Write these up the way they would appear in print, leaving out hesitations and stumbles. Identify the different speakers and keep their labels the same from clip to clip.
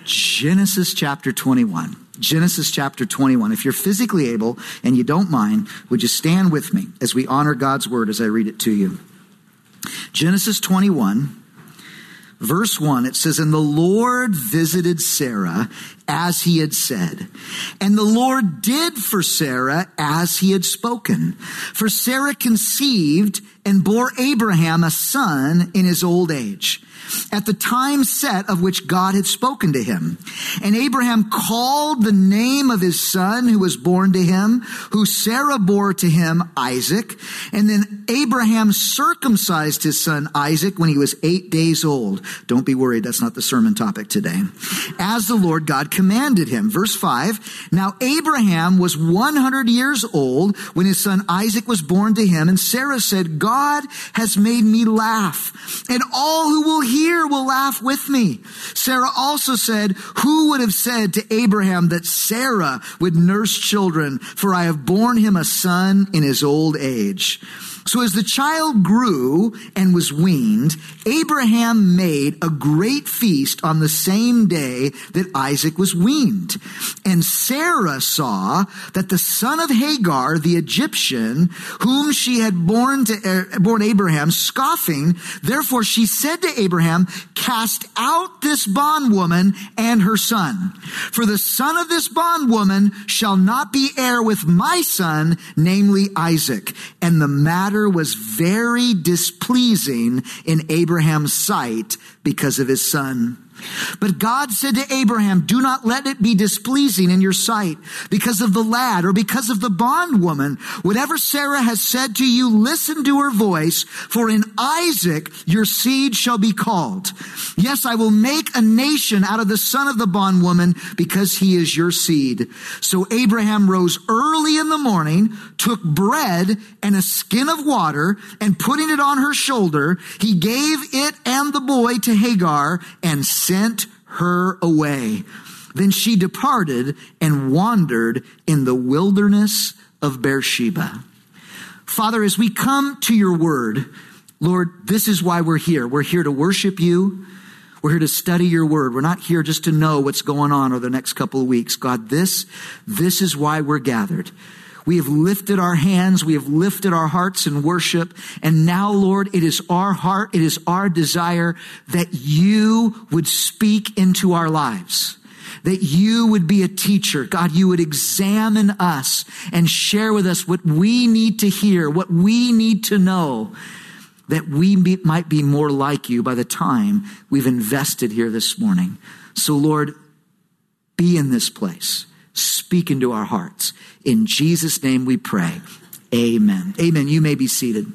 Speaker 1: Genesis chapter 21. Genesis chapter 21. If you're physically able and you don't mind, would you stand with me as we honor God's word as I read it to you? Genesis 21, verse 1, it says, "And the Lord visited Sarah as he had said. And the Lord did for Sarah as he had spoken. For Sarah conceived and bore Abraham a son in his old age, at the time set of which God had spoken to him. And Abraham called the name of his son who was born to him, who Sarah bore to him, Isaac. And then Abraham circumcised his son Isaac when he was 8 days old." Don't be worried, that's not the sermon topic today. "As the Lord God commanded him." Verse 5, "Now Abraham was 100 years old when his son Isaac was born to him. And Sarah said, God has made me laugh, and all who will hear will laugh with me. Sarah also said, who would have said to Abraham that Sarah would nurse children? For I have borne him a son in his old age. So as the child grew and was weaned, Abraham made a great feast on the same day that Isaac was weaned. And Sarah saw that the son of Hagar, the Egyptian, whom she had born Abraham, scoffing. Therefore she said to Abraham, cast out this bondwoman and her son. For the son of this bondwoman shall not be heir with my son, namely Isaac. And the matter was very displeasing in Abraham's sight because of his son. But God said to Abraham, do not let it be displeasing in your sight because of the lad or because of the bondwoman. Whatever Sarah has said to you, listen to her voice, for in Isaac your seed shall be called. Yes, I will make a nation out of the son of the bondwoman because he is your seed. So Abraham rose early in the morning, took bread and a skin of water, and putting it on her shoulder, he gave it and the boy to Hagar and sent her away. Then she departed and wandered in the wilderness of Beersheba. Father, as we come to your word, Lord, this is why we're here. We're here to worship you. We're here to study your word. We're not here just to know what's going on over the next couple of weeks. God, this is why we're gathered. We have lifted our hands. We have lifted our hearts in worship. And now, Lord, it is our heart, it is our desire that you would speak into our lives, that you would be a teacher. God, you would examine us and share with us what we need to hear, what we need to know, that we might be more like you by the time we've invested here this morning. So, Lord, be in this place. Speak into our hearts. In Jesus' name we pray. Amen. Amen. You may be seated.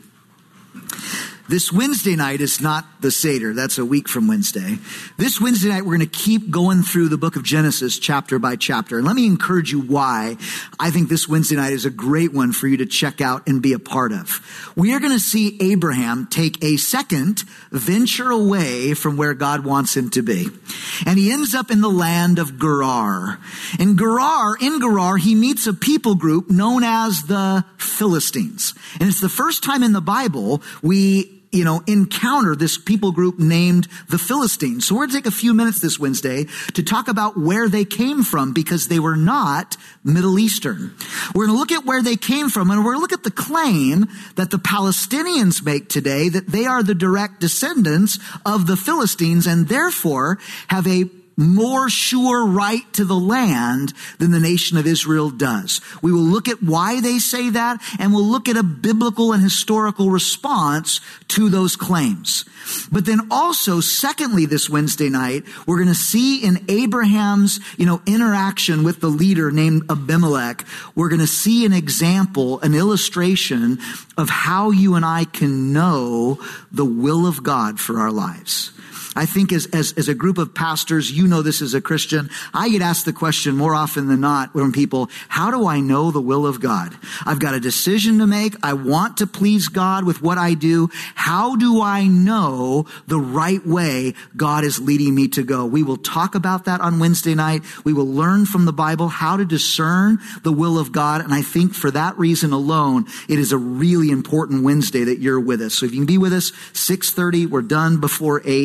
Speaker 1: This Wednesday night is not the Seder. That's a week from Wednesday. This Wednesday night, we're going to keep going through the book of Genesis chapter by chapter. And let me encourage you why I think this Wednesday night is a great one for you to check out and be a part of. We are going to see Abraham take a second venture away from where God wants him to be. And he ends up in the land of Gerar. In Gerar, he meets a people group known as the Philistines. And it's the first time in the Bible we encounter this people group named the Philistines. So we're going to take a few minutes this Wednesday to talk about where they came from, because they were not Middle Eastern. We're going to look at where they came from, and we're going to look at the claim that the Palestinians make today, that they are the direct descendants of the Philistines and therefore have a more sure right to the land than the nation of Israel does. We will look at why they say that, and we'll look at a biblical and historical response to those claims. But then also, secondly, this Wednesday night, we're going to see in Abraham's, interaction with the leader named Abimelech, we're going to see an example, an illustration of how you and I can know the will of God for our lives. I think as a group of pastors, this as a Christian, I get asked the question more often than not when people, how do I know the will of God? I've got a decision to make. I want to please God with what I do. How do I know the right way God is leading me to go? We will talk about that on Wednesday night. We will learn from the Bible how to discern the will of God. And I think for that reason alone, it is a really important Wednesday that you're with us. So if you can be with us, 6:30, we're done before 8.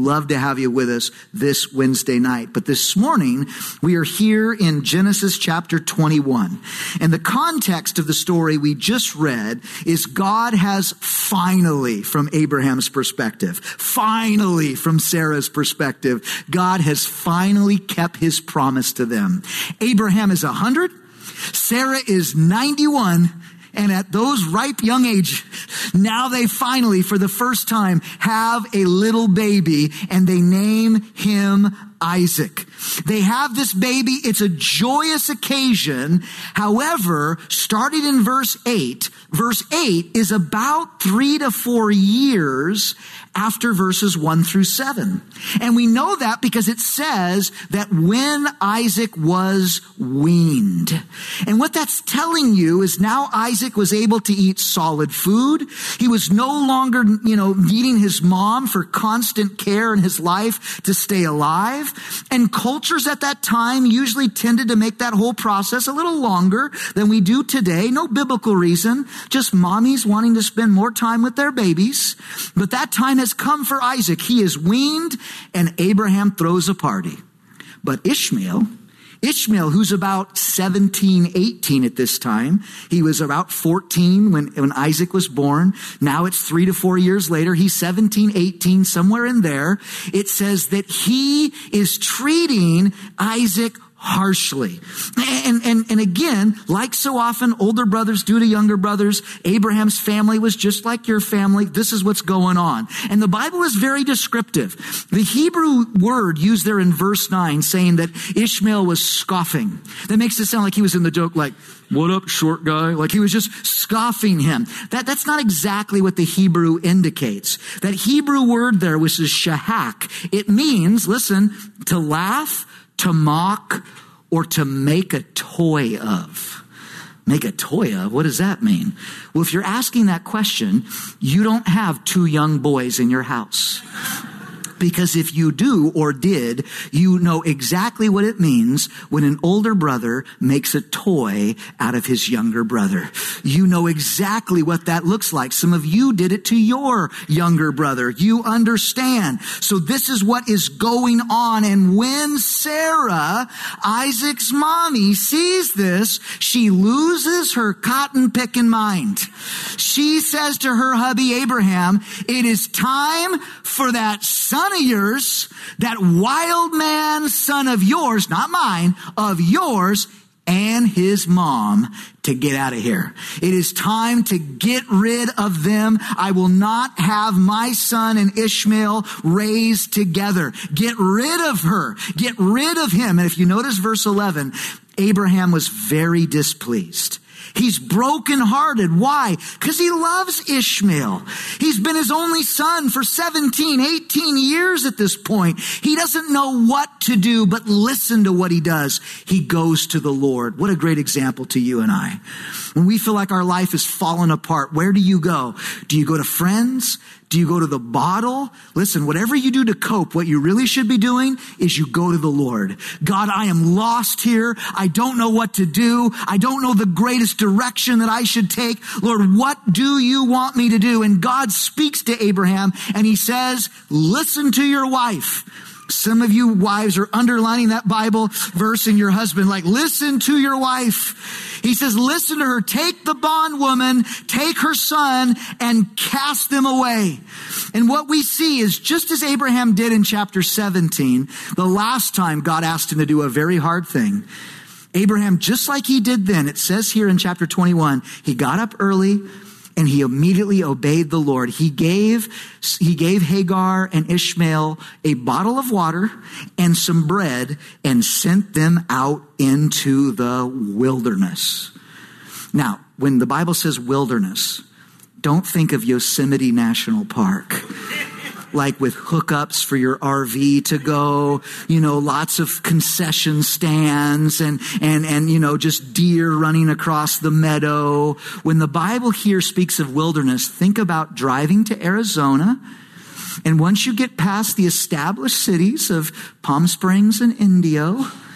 Speaker 1: love to have you with us this Wednesday night. But this morning, we are here in Genesis chapter 21. And the context of the story we just read is God has finally, from Abraham's perspective, finally from Sarah's perspective, God has finally kept his promise to them. Abraham is 100, Sarah is 91, and at those ripe young age, now they finally, for the first time, have a little baby, and they name him Isaac. They have this baby. It's a joyous occasion. However, starting in verse 8 is about 3 to 4 years after verses 1 through 7. And we know that because it says that when Isaac was weaned. And what that's telling you is now Isaac was able to eat solid food. He was no longer, needing his mom for constant care in his life to stay alive. And cultures at that time usually tended to make that whole process a little longer than we do today. No biblical reason, just mommies wanting to spend more time with their babies. But that time has come for Isaac. He is weaned, and Abraham throws a party. But Ishmael, who's about 17, 18 at this time. He was about 14 when Isaac was born. Now it's 3 to 4 years later. He's 17, 18, somewhere in there. It says that he is treating Isaac harshly. And again, like so often, older brothers do to younger brothers. Abraham's family was just like your family. This is what's going on. And the Bible is very descriptive. The Hebrew word used there in verse 9 saying that Ishmael was scoffing. That makes it sound like he was in the joke like, what up, short guy? Like he was just scoffing him. That's not exactly what the Hebrew indicates. That Hebrew word there, which is shahak, it means, listen, to laugh, to mock, or to make a toy of. Make a toy of? What does that mean? Well, if you're asking that question, you don't have 2 young boys in your house. Because if you do or did, you know exactly what it means when an older brother makes a toy out of his younger brother. You know exactly what that looks like. Some of you did it to your younger brother. You understand. So this is what is going on. And when Sarah, Isaac's mommy, sees this, she loses her cotton picking mind. She says to her hubby Abraham, it is time for that son of yours, that wild man son of yours, not mine, of yours, and his mom to get out of here. It is time to get rid of them. I will not have my son and Ishmael raised together. Get rid of her. Get rid of him. And if you notice verse 11, Abraham was very displeased. He's brokenhearted. Why? Because he loves Ishmael. He's been his only son for 17, 18 years at this point. He doesn't know what to do, but listen to what he does. He goes to the Lord. What a great example to you and I. When we feel like our life is falling apart, where do you go? Do you go to friends? Do you go to the bottle? Listen, whatever you do to cope, what you really should be doing is you go to the Lord. God, I am lost here. I don't know what to do. I don't know the greatest direction that I should take. Lord, what do you want me to do? And God speaks to Abraham and he says, listen to your wife. Some of you wives are underlining that Bible verse in your husband, like, listen to your wife. He says, listen to her, take the bondwoman, take her son, and cast them away. And what we see is just as Abraham did in chapter 17, the last time God asked him to do a very hard thing. Abraham, just like he did then, it says here in chapter 21, he got up early, and he immediately obeyed the Lord. He gave Hagar and Ishmael a bottle of water and some bread and sent them out into the wilderness. Now, when the Bible says wilderness, don't think of Yosemite National Park. Like with hookups for your RV to go, lots of concession stands and just deer running across the meadow. When the Bible here speaks of wilderness, think about driving to Arizona. And once you get past the established cities of Palm Springs and Indio,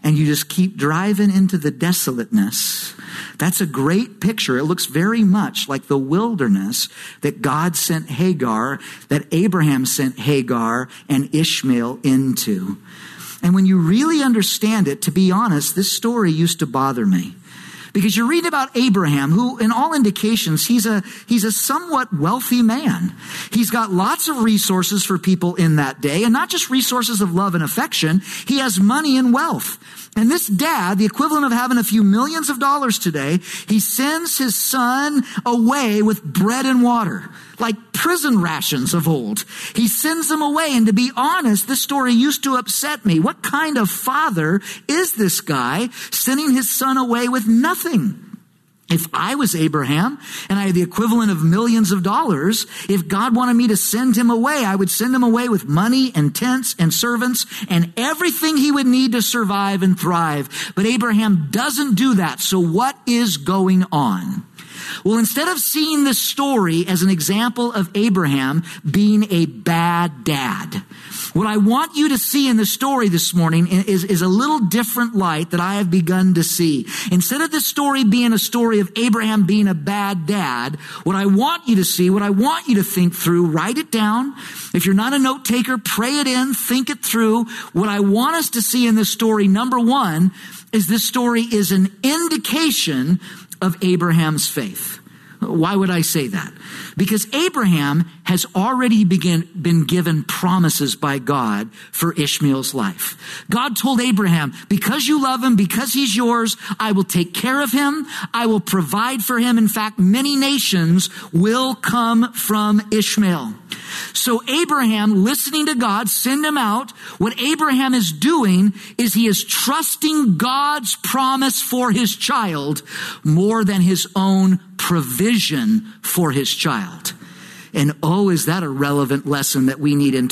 Speaker 1: and you just keep driving into the desolateness. That's a great picture. It looks very much like the wilderness that God sent Hagar, that Abraham sent Hagar and Ishmael into. And when you really understand it, to be honest, this story used to bother me. Because you read about Abraham, who in all indications, he's a somewhat wealthy man. He's got lots of resources for people in that day, and not just resources of love and affection. He has money and wealth. And this dad, the equivalent of having a few millions of dollars today, he sends his son away with bread and water, like prison rations of old. He sends them away. And to be honest, this story used to upset me. What kind of father is this guy sending his son away with nothing? If I was Abraham and I had the equivalent of millions of dollars, if God wanted me to send him away, I would send him away with money and tents and servants and everything he would need to survive and thrive. But Abraham doesn't do that. So what is going on? Well, instead of seeing this story as an example of Abraham being a bad dad, what I want you to see in the story this morning is a little different light that I have begun to see. Instead of this story being a story of Abraham being a bad dad, what I want you to see, what I want you to think through, write it down. If you're not a note taker, pray it in, think it through. What I want us to see in this story, number one, is this story is an indication of Abraham's faith. Why would I say that? Because Abraham has already been given promises by God for Ishmael's life. God told Abraham, because you love him, because he's yours, I will take care of him. I will provide for him. In fact, many nations will come from Ishmael. So Abraham, listening to God, send him out. What Abraham is doing is he is trusting God's promise for his child more than his own provision for his child. And oh, is that a relevant lesson that we need in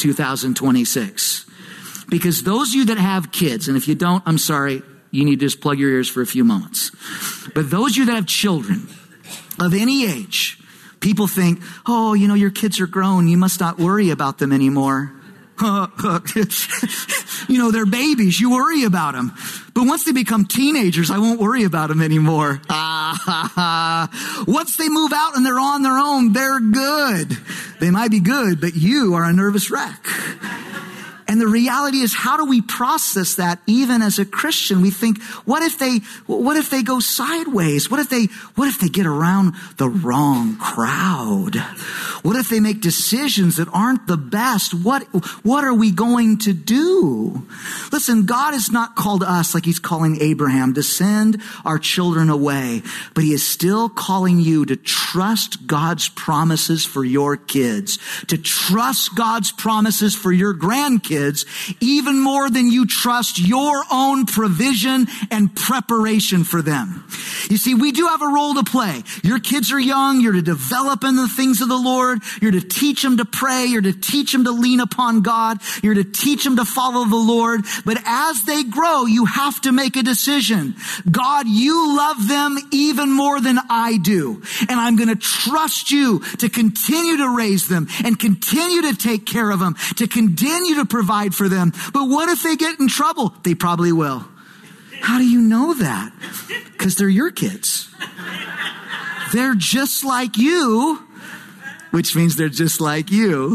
Speaker 1: 2026? Because those of you that have kids, and if you don't, I'm sorry, you need to just plug your ears for a few moments. But those of you that have children of any age, people think, oh, your kids are grown. You must not worry about them anymore. They're babies. You worry about them. But once they become teenagers, I won't worry about them anymore. Once they move out and they're on their own, they're good. They might be good, but you are a nervous wreck. And the reality is, how do we process that even as a Christian? We think, what if they go sideways? What if they get around the wrong crowd? What if they make decisions that aren't the best? What are we going to do? Listen, God has not called us like he's calling Abraham to send our children away, but he is still calling you to trust God's promises for your kids, to trust God's promises for your grandkids, even more than you trust your own provision and preparation for them. You see, we do have a role to play. Your kids are young. You're to develop in the things of the Lord. You're to teach them to pray. You're to teach them to lean upon God. You're to teach them to follow the Lord. But as they grow, you have to make a decision. God, you love them even more than I do. And I'm going to trust you to continue to raise them and continue to take care of them, to continue to provide for them. But what if they get in trouble? They probably will. How do you know that? Because they're your kids. They're just like you, which means they're just like you.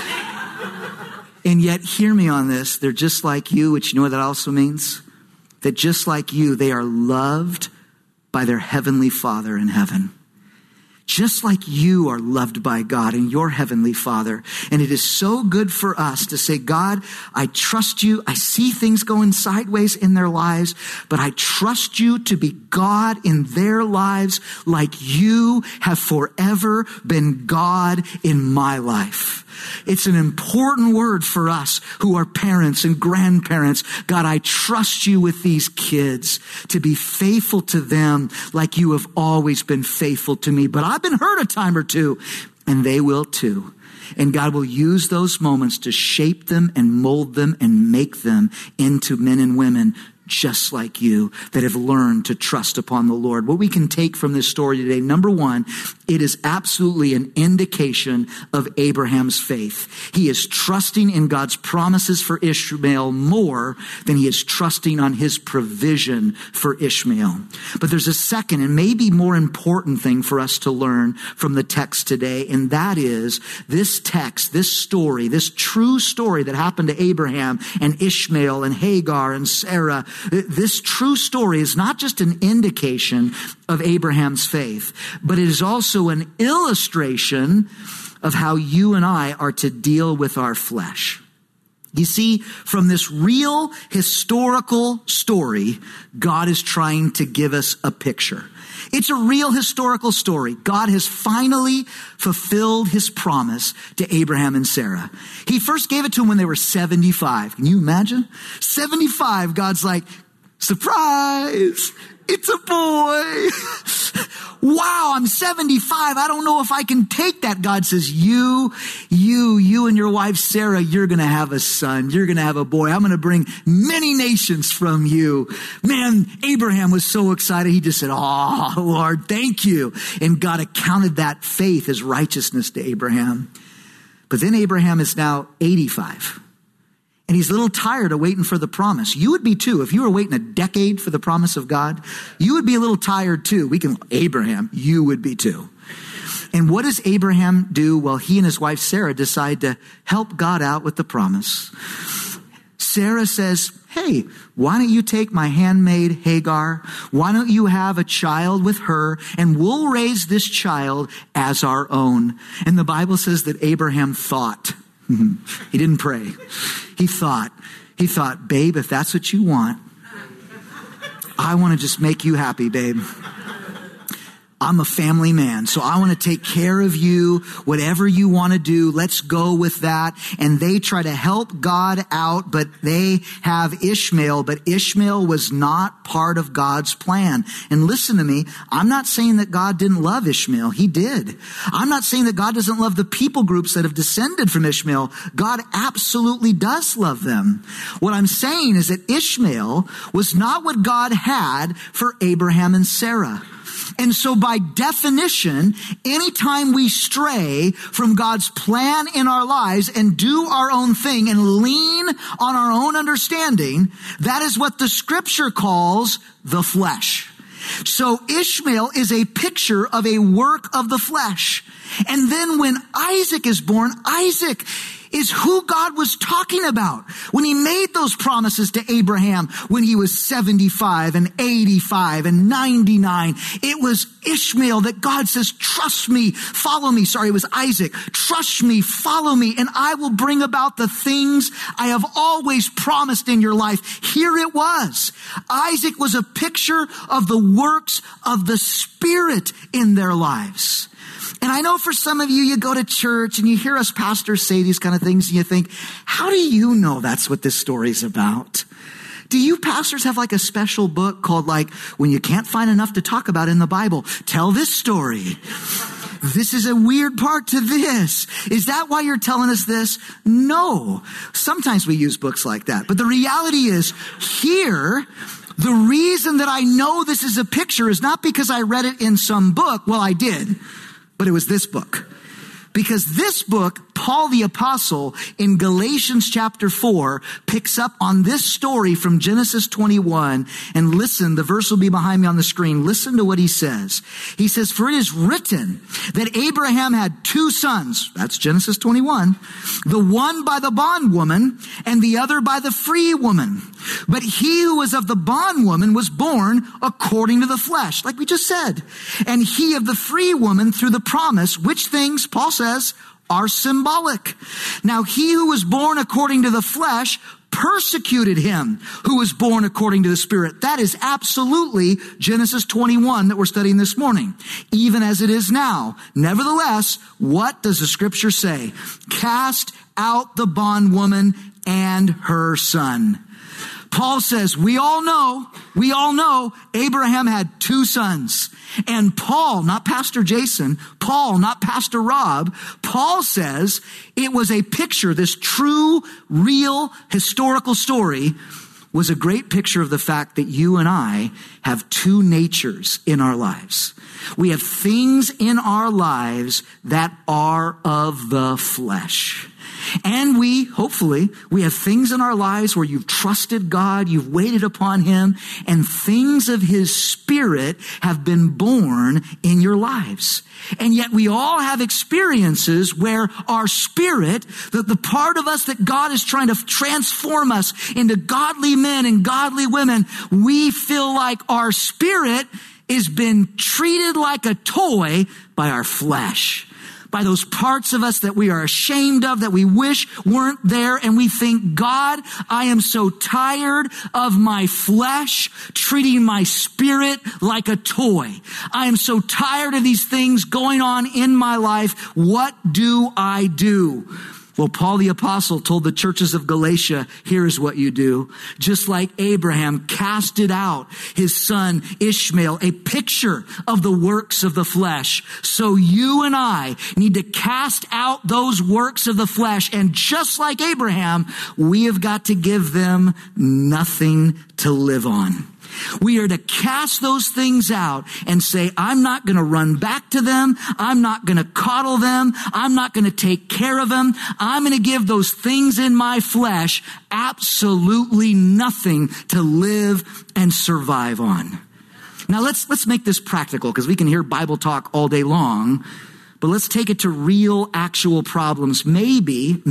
Speaker 1: And yet, hear me on this. They're just like you, which you know what that also means? That just like you, they are loved by their heavenly Father in heaven. Just like you are loved by God and your heavenly Father. And it is so good for us to say, God, I trust you. I see things going sideways in their lives, but I trust you to be God in their lives like you have forever been God in my life. It's an important word for us who are parents and grandparents. God, I trust you with these kids to be faithful to them like you have always been faithful to me. But I've been hurt a time or two, and they will too. And God will use those moments to shape them and mold them and make them into men and women just like you that have learned to trust upon the Lord. What we can take from this story today, number one, it is absolutely an indication of Abraham's faith. He is trusting in God's promises for Ishmael more than he is trusting on his provision for Ishmael. But there's a second and maybe more important thing for us to learn from the text today, and that is this text, this story, this true story that happened to Abraham and Ishmael and Hagar and Sarah. This true story is not just an indication of Abraham's faith, but it is also an illustration of how you and I are to deal with our flesh. You see, from this real historical story, God is trying to give us a picture. It's a real historical story. God has finally fulfilled his promise to Abraham and Sarah. He first gave it to them when they were 75. Can you imagine? 75, God's like, surprise, it's a boy. Wow, I'm 75. I don't know if I can take that. God says, you and your wife, Sarah, you're going to have a son. You're going to have a boy. I'm going to bring many nations from you. Man, Abraham was so excited. He just said, oh, Lord, thank you. And God accounted that faith as righteousness to Abraham. But then Abraham is now 85. And he's a little tired of waiting for the promise. You would be too. If you were waiting a decade for the promise of God, you would be a little tired too. Abraham, you would be too. And what does Abraham do? Well, he and his wife Sarah decide to help God out with the promise. Sarah says, hey, why don't you take my handmaid Hagar? Why don't you have a child with her and we'll raise this child as our own? And the Bible says that Abraham thought. He didn't pray. He thought, babe, if that's what you want, I want to just make you happy, babe. I'm a family man, so I want to take care of you. Whatever you want to do, let's go with that. And they try to help God out, but they have Ishmael. But Ishmael was not part of God's plan. And listen to me, I'm not saying that God didn't love Ishmael. He did. I'm not saying that God doesn't love the people groups that have descended from Ishmael. God absolutely does love them. What I'm saying is that Ishmael was not what God had for Abraham and Sarah. And so by definition, anytime we stray from God's plan in our lives and do our own thing and lean on our own understanding, that is what the scripture calls the flesh. So Ishmael is a picture of a work of the flesh. And then when Isaac is born, Isaac is who God was talking about when he made those promises to Abraham when he was 75 and 85 and 99. It was Ishmael that God says, trust me, follow me. Sorry, it was Isaac. Trust me, follow me, and I will bring about the things I have always promised in your life. Here it was. Isaac was a picture of the works of the Spirit in their lives. And I know for some of you, you go to church and you hear us pastors say these kind of things and you think, how do you know that's what this story's about? Do you pastors have like a special book called like, when you can't find enough to talk about in the Bible, tell this story. This is a weird part to this. Is that why you're telling us this? No. Sometimes we use books like that. But the reality is here, the reason that I know this is a picture is not because I read it in some book. Well, I did. But it was this book. Because this book, Paul the Apostle, in Galatians chapter 4, picks up on this story from Genesis 21. And listen, the verse will be behind me on the screen. Listen to what he says. He says, for it is written that Abraham had two sons. That's Genesis 21. The one by the bondwoman and the other by the free woman. But he who was of the bondwoman was born according to the flesh, like we just said. And he of the free woman through the promise, which things, Paul says, are symbolic. Now he who was born according to the flesh persecuted him who was born according to the Spirit. That is absolutely Genesis 21 that we're studying this morning, even as it is now. Nevertheless, what does the scripture say? Cast out the bondwoman and her son. Paul says, we all know Abraham had two sons. And Paul, not Pastor Jason, Paul, not Pastor Rob, Paul says it was a picture, this true, real, historical story was a great picture of the fact that you and I have two natures in our lives. We have things in our lives that are of the flesh. And hopefully, we have things in our lives where you've trusted God, you've waited upon him, and things of his Spirit have been born in your lives. And yet we all have experiences where our spirit, the part of us that God is trying to transform us into godly men and godly women, we feel like our spirit is been treated like a toy by our flesh. By those parts of us that we are ashamed of, that we wish weren't there, and we think, God, I am so tired of my flesh treating my spirit like a toy. I am so tired of these things going on in my life. What do I do? Well, Paul the Apostle told the churches of Galatia, here's what you do. Just like Abraham casted out his son Ishmael, a picture of the works of the flesh. So you and I need to cast out those works of the flesh. And just like Abraham, we have got to give them nothing to live on. We are to cast those things out and say, I'm not going to run back to them. I'm not going to coddle them. I'm not going to take care of them. I'm going to give those things in my flesh absolutely nothing to live and survive on. Now let's make this practical, because we can hear Bible talk all day long, but let's take it to real, actual problems. Maybe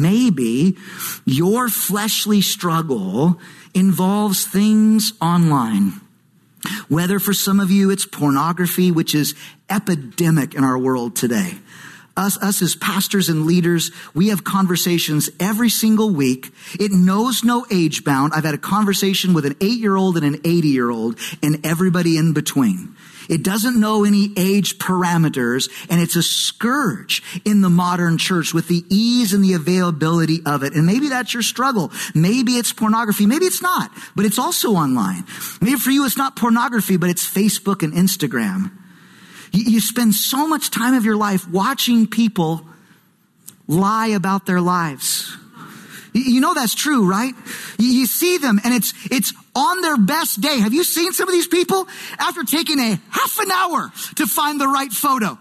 Speaker 1: your fleshly struggle involves things online. Whether for some of you it's pornography, which is epidemic in our world today. Us as pastors and leaders, we have conversations every single week. It knows no age bound. I've had a conversation with an 8-year-old and an 80-year-old and everybody in between. It doesn't know any age parameters, and it's a scourge in the modern church with the ease and the availability of it. And maybe that's your struggle. Maybe it's pornography. Maybe it's not, but it's also online. Maybe for you it's not pornography, but it's Facebook and Instagram. You spend so much time of your life watching people lie about their lives. You know that's true, right? You see them and it's on their best day. Have you seen some of these people after taking a half an hour to find the right photo?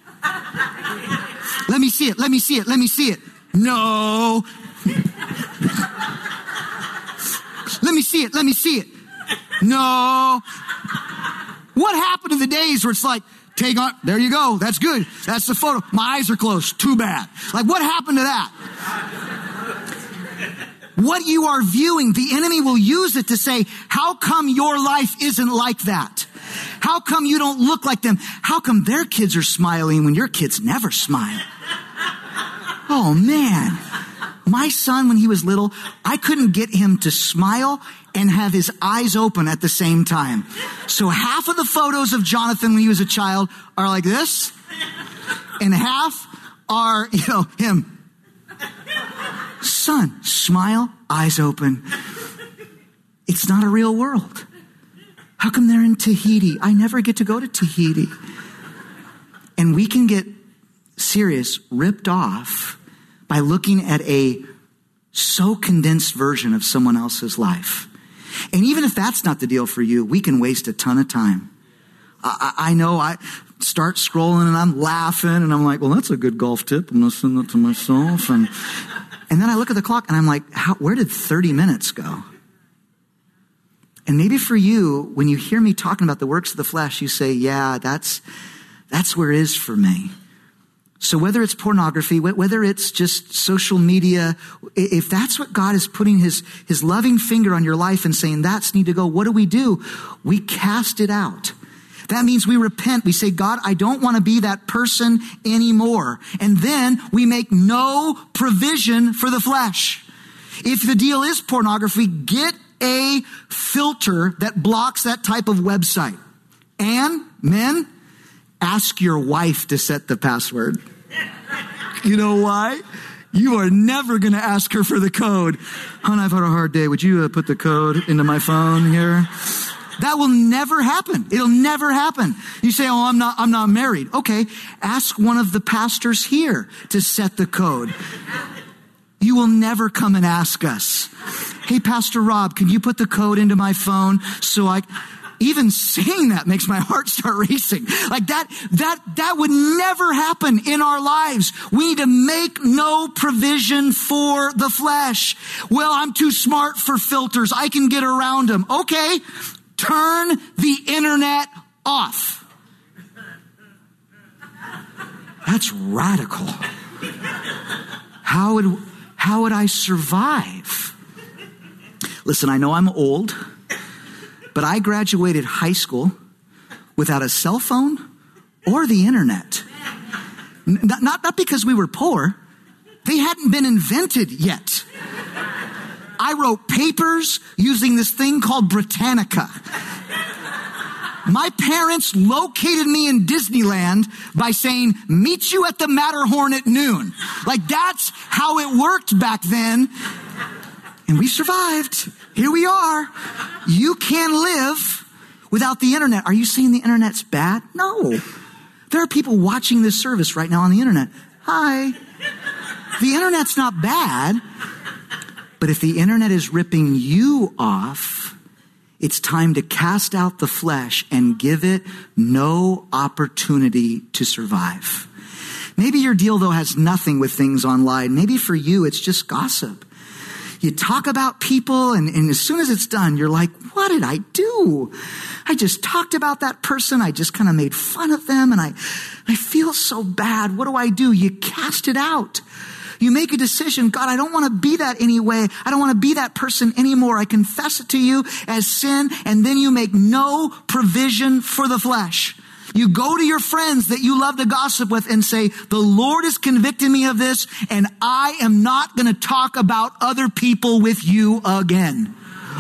Speaker 1: Let me see it. Let me see it. Let me see it. No. Let me see it. Let me see it. No. What happened to the days where it's like, take on, there you go. That's good. That's the photo. My eyes are closed. Too bad. Like, what happened to that? What you are viewing, the enemy will use it to say, how come your life isn't like that? How come you don't look like them? How come their kids are smiling when your kids never smile? Oh man, my son, when he was little, I couldn't get him to smile and have his eyes open at the same time. So half of the photos of Jonathan when he was a child are like this, and half are, him. Son, smile, eyes open. It's not a real world. How come they're in Tahiti? I never get to go to Tahiti. And we can get serious, ripped off by looking at a so condensed version of someone else's life. And even if that's not the deal for you, we can waste a ton of time. I know I start scrolling and I'm laughing and I'm like, well, that's a good golf tip. I'm going to send that to myself. And then I look at the clock and I'm like, where did 30 minutes go? And maybe for you, when you hear me talking about the works of the flesh, you say, yeah, that's where it is for me. So whether it's pornography, whether it's just social media, if that's what God is putting his loving finger on your life and saying that's need to go, what do? We cast it out. That means we repent. We say, God, I don't want to be that person anymore. And then we make no provision for the flesh. If the deal is pornography, get a filter that blocks that type of website. And men, ask your wife to set the password. You know why? You are never going to ask her for the code. Hon, I've had a hard day. Would you put the code into my phone here? That will never happen. It'll never happen. You say, oh, I'm not married. Okay. Ask one of the pastors here to set the code. You will never come and ask us, hey, Pastor Rob, can you put the code into my phone so even saying that makes my heart start racing. Like that would never happen in our lives. We need to make no provision for the flesh. Well, I'm too smart for filters. I can get around them. Okay, turn the internet off. That's radical. How would I survive? Listen, I know I'm old, but I graduated high school without a cell phone or the internet. Not because we were poor. They hadn't been invented yet. I wrote papers using this thing called Britannica. My parents located me in Disneyland by saying, meet you at the Matterhorn at noon. Like that's how it worked back then. And we survived. Here we are. You can live without the internet. Are you saying the internet's bad? No. There are people watching this service right now on the internet. Hi. The internet's not bad. But if the internet is ripping you off, it's time to cast out the flesh and give it no opportunity to survive. Maybe your deal, though, has nothing with things online. Maybe for you, it's just gossip. You talk about people, and as soon as it's done, you're like, what did I do? I just talked about that person. I just kind of made fun of them, and I feel so bad. What do? You cast it out. You make a decision. God, I don't want to be that anyway. I don't want to be that person anymore. I confess it to you as sin, and then you make no provision for the flesh. You go to your friends that you love to gossip with and say, the Lord is convicting me of this, and I am not going to talk about other people with you again.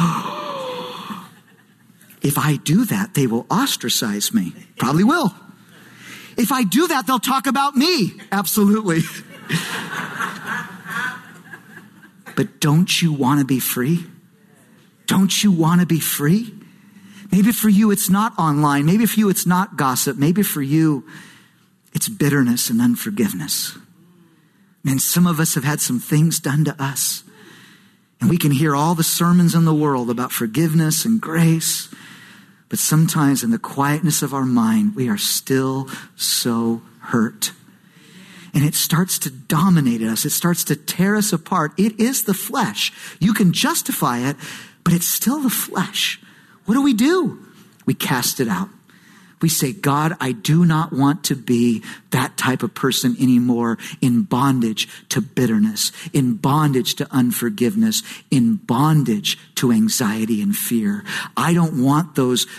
Speaker 1: If I do that, they will ostracize me. Probably will. If I do that, they'll talk about me. Absolutely. But don't you want to be free? Don't you want to be free? Maybe for you, it's not online. Maybe for you, it's not gossip. Maybe for you, it's bitterness and unforgiveness. Man, some of us have had some things done to us. And we can hear all the sermons in the world about forgiveness and grace. But sometimes in the quietness of our mind, we are still so hurt. And it starts to dominate us. It starts to tear us apart. It is the flesh. You can justify it, but it's still the flesh. What do? We cast it out. We say, God, I do not want to be that type of person anymore, in bondage to bitterness, in bondage to unforgiveness, in bondage to anxiety and fear. I don't want those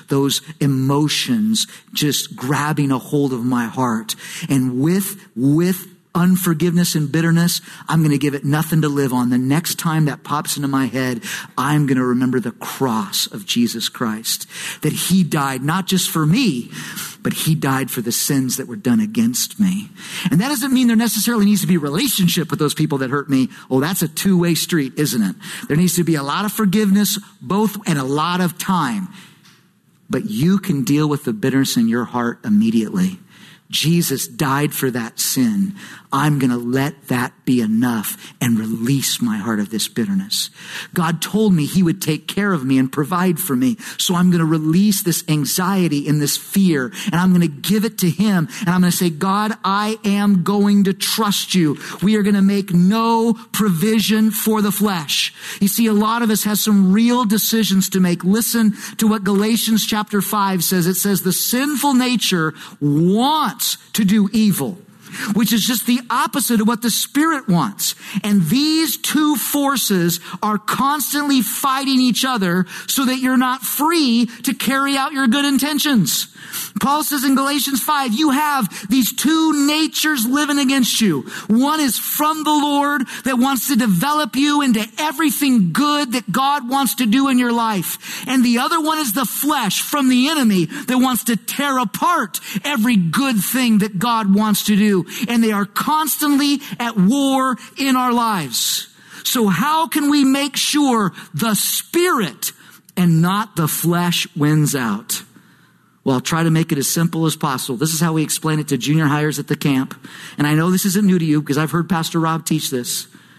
Speaker 1: emotions just grabbing a hold of my heart. And with unforgiveness and bitterness, I'm going to give it nothing to live on. The next time that pops into my head, I'm going to remember the cross of Jesus Christ. That he died not just for me, but he died for the sins that were done against me. And that doesn't mean there necessarily needs to be a relationship with those people that hurt me. Oh, that's a two-way street, isn't it? There needs to be a lot of forgiveness, both, and a lot of time. But you can deal with the bitterness in your heart immediately. Jesus died for that sin. I'm going to let that be enough and release my heart of this bitterness. God told me he would take care of me and provide for me. So I'm going to release this anxiety and this fear, and I'm going to give it to him. And I'm going to say, God, I am going to trust you. We are going to make no provision for the flesh. You see, a lot of us has some real decisions to make. Listen to what Galatians chapter 5 says. It says the sinful nature wants to do evil, which is just the opposite of what the Spirit wants. And these two forces are constantly fighting each other so that you're not free to carry out your good intentions. Paul says in Galatians 5, you have these two natures living against you. One is from the Lord that wants to develop you into everything good that God wants to do in your life. And the other one is the flesh from the enemy that wants to tear apart every good thing that God wants to do. And they are constantly at war in our lives. So how can we make sure the Spirit and not the flesh wins out? Well, I'll try to make it as simple as possible. This is how we explain it to junior hires at the camp. And I know this isn't new to you because I've heard Pastor Rob teach this.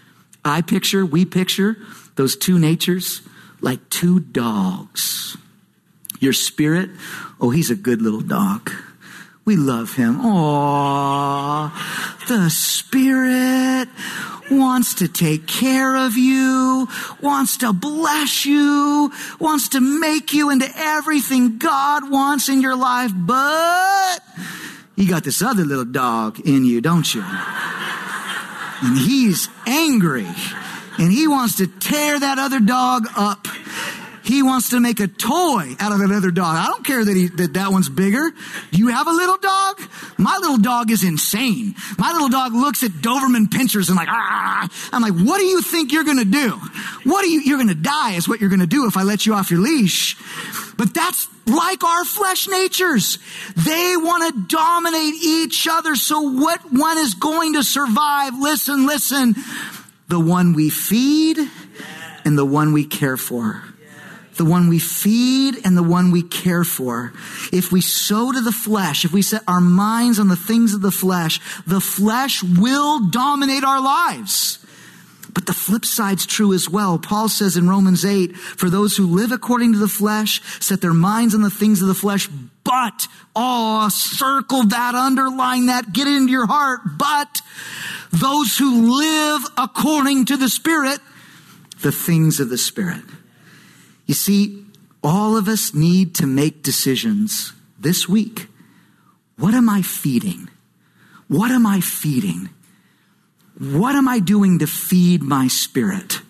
Speaker 1: we picture those two natures like two dogs. Your spirit, oh, he's a good little dog. We love him. Aww. The Spirit wants to take care of you, wants to bless you, wants to make you into everything God wants in your life. But you got this other little dog in you, don't you? And he's angry. And he wants to tear that other dog up. He wants to make a toy out of that other dog. I don't care that one's bigger. Do you have a little dog? My little dog is insane. My little dog looks at Doberman pinschers and like, ah. I'm like, what do you think you're going to do? You're going to die is what you're going to do if I let you off your leash. But that's like our flesh natures. They want to dominate each other. So what one is going to survive? Listen. The one we feed and the one we care for. The one we feed and the one we care for. If we sow to the flesh, if we set our minds on the things of the flesh will dominate our lives. But the flip side's true as well. Paul says in Romans 8, for those who live according to the flesh, set their minds on the things of the flesh, but, circle that, underline that, get it into your heart, but those who live according to the Spirit, the things of the Spirit. You see, all of us need to make decisions this week. What am I feeding? What am I feeding? What am I doing to feed my spirit?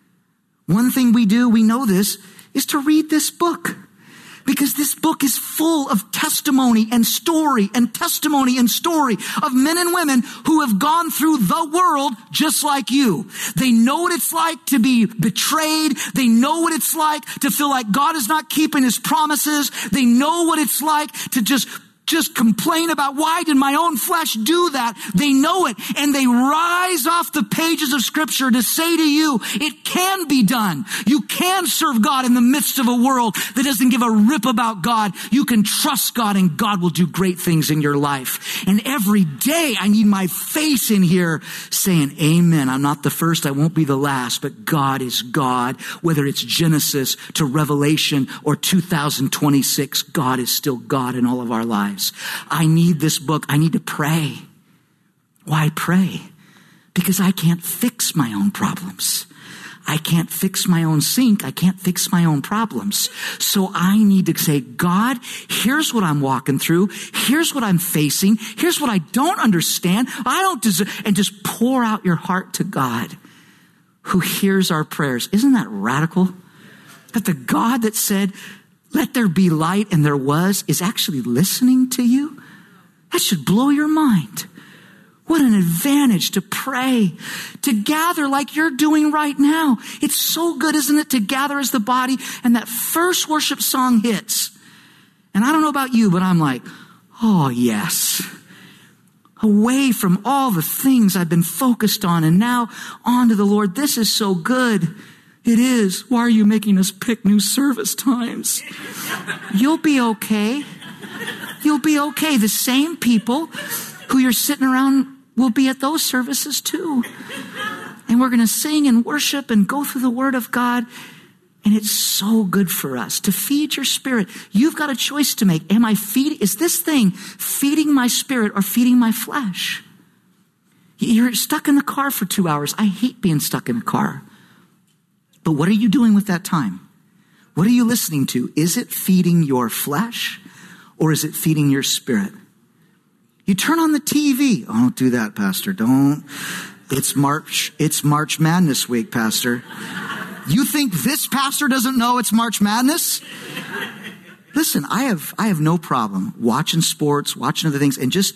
Speaker 1: One thing we know this, is to read this book. Because this book is full of testimony and story and testimony and story of men and women who have gone through the world just like you. They know what it's like to be betrayed. They know what it's like to feel like God is not keeping his promises. They know what it's like to just complain about why did my own flesh do that? They know it, and they rise off the pages of Scripture to say to you, it can be done. You can serve God in the midst of a world that doesn't give a rip about God. You can trust God, and God will do great things in your life. And every day I need my face in here saying, amen. I'm not the first, I won't be the last, but God is God. Whether it's Genesis to Revelation or 2026, God is still God in all of our lives. I need this book. I need to pray. Why pray? Because I can't fix my own problems. I can't fix my own sink. I can't fix my own problems. So I need to say, God, here's what I'm walking through. Here's what I'm facing. Here's what I don't understand. I don't deserve, and just pour out your heart to God who hears our prayers. Isn't that radical? That the God that said, let there be light, and there was, is actually listening to you? That should blow your mind. What an advantage to pray, to gather like you're doing right now. It's so good, isn't it, to gather as the body, and that first worship song hits. And I don't know about you, but I'm like, oh yes. Away from all the things I've been focused on, and now on to the Lord. This is so good. It is. Why are you making us pick new service times? You'll be okay. You'll be okay. The same people who you're sitting around will be at those services too. And we're going to sing and worship and go through the Word of God. And it's so good for us to feed your spirit. You've got a choice to make. Is this thing feeding my spirit or feeding my flesh? You're stuck in the car for 2 hours. I hate being stuck in a car. But what are you doing with that time? What are you listening to? Is it feeding your flesh or is it feeding your spirit? You turn on the TV. Oh, don't do that, Pastor. Don't. It's March Madness week, Pastor. You think this pastor doesn't know it's March Madness? Listen, I have no problem watching sports, watching other things, and just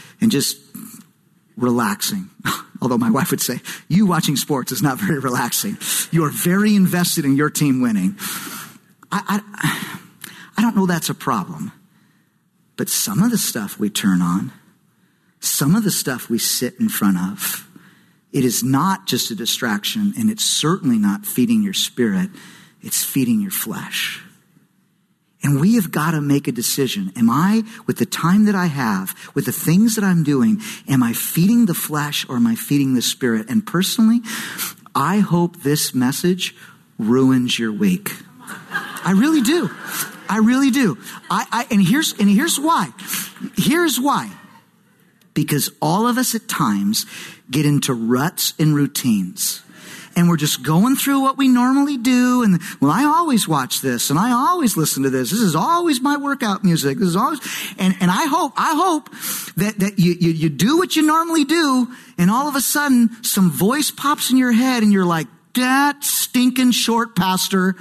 Speaker 1: relaxing. Although my wife would say, you watching sports is not very relaxing. You are very invested in your team winning. I don't know that's a problem. But some of the stuff we turn on, some of the stuff we sit in front of, it is not just a distraction, and it's certainly not feeding your spirit. It's feeding your flesh. And we have got to make a decision. Am I, with the time that I have, with the things that I'm doing, am I feeding the flesh or am I feeding the spirit? And personally, I hope this message ruins your week. I really do. I really do. And here's why. Here's why. Because all of us at times get into ruts and routines. And we're just going through what we normally do. And, well, I always watch this and I always listen to this. This is always my workout music. This is always, and I hope that you do what you normally do. And all of a sudden some voice pops in your head and you're like, that stinking short pastor,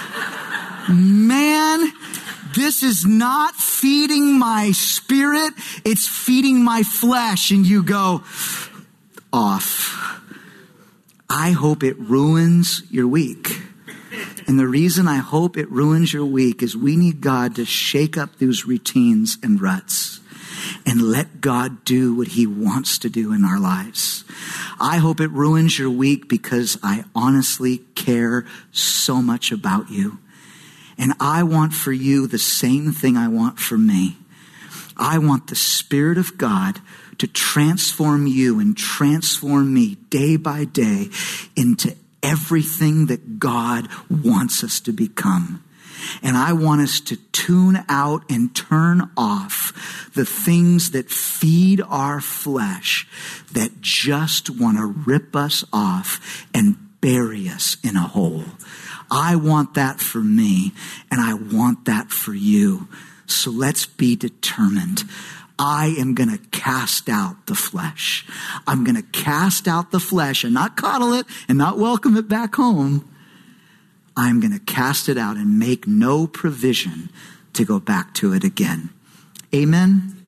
Speaker 1: man, this is not feeding my spirit. It's feeding my flesh. And you go off. I hope it ruins your week. And the reason I hope it ruins your week is we need God to shake up those routines and ruts and let God do what he wants to do in our lives. I hope it ruins your week because I honestly care so much about you. And I want for you the same thing I want for me. I want the Spirit of God to transform you and transform me day by day into everything that God wants us to become. And I want us to tune out and turn off the things that feed our flesh, that just want to rip us off and bury us in a hole. I want that for me, and I want that for you. So let's be determined. I am going to cast out the flesh. I'm going to cast out the flesh and not coddle it and not welcome it back home. I'm going to cast it out and make no provision to go back to it again. Amen.